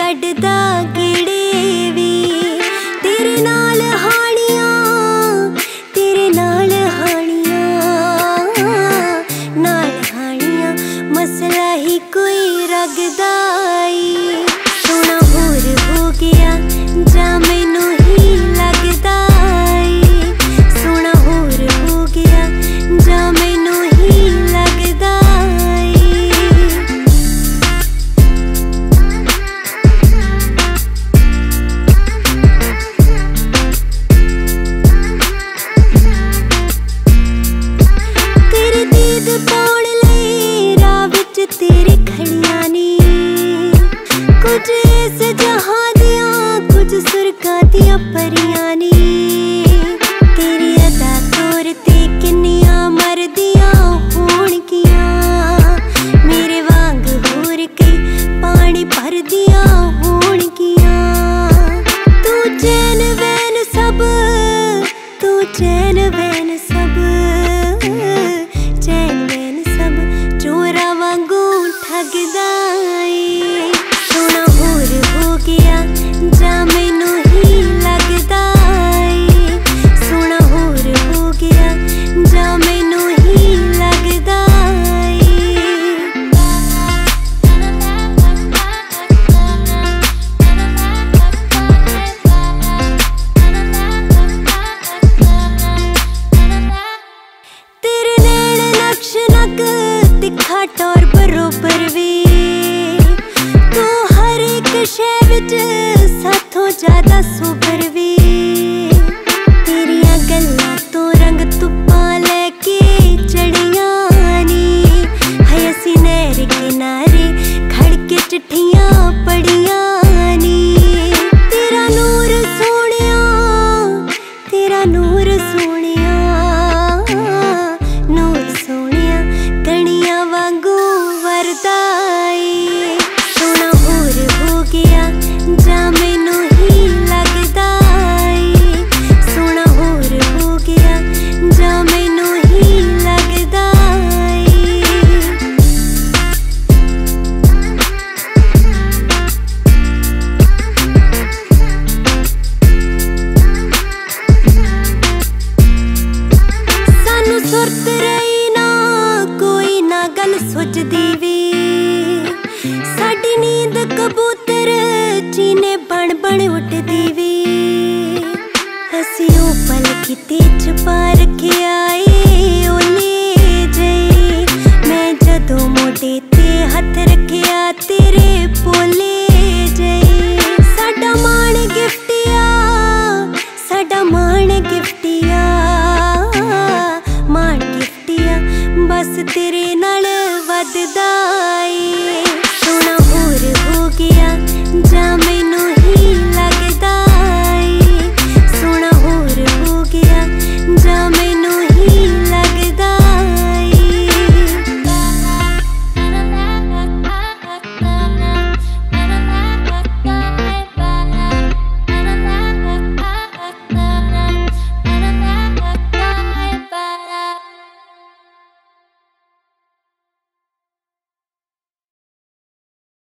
छड्डदा गेड़े we तेरे नाल हानियां, तेरे नाल हानियां मसला ही कोई रगदा ई। सोना होर हो गया जा मैनू ही लगदा ई, सोना होर हो गया जा मैनू ही लगदा ई। तेरी दीद पाउण लई राह विच तेरे खड़ियां नी, कुछ इस जहां दियां कुछ सुरगां दियां परियां नी। तेरी अदा तौर ते किन्नियां मरदियां होणगियां, मेरे वांग होर कई पानी भरदियां होणगियां। तू चैन वैन सब, तू चैन वैन सब, चैन वैन सब चोरा वांगू ठगदा ई। सोना होर हो गया जा मैनू ही लगदा ई, सोना होर हो गया जा मैनू ही लगदा ई। तेरे नैन नक्श नक तिखा टौर बरोबर वी, तू हर एक शै विच साथों ज्यादा सोबर वी। तेरियां गल्लां तो रंग तुप्पां लैके चढ़ियां नी, है असीं नैर किनारे खड़ के चिट्ठियां पढ़ियां नी। तेरा नूर सोहणिया, तेरा नूर सोहणिया, नूर सोहणिया कणियां वांगू वरदा ई। सोना होर हो गया जा मैनू ही लगदा ई, सोना होर हो गया जा मैनू ही लगदा ई। सानू सुरत रही ना कोई ना गल सुझदी वी, साडी नींद कबूतर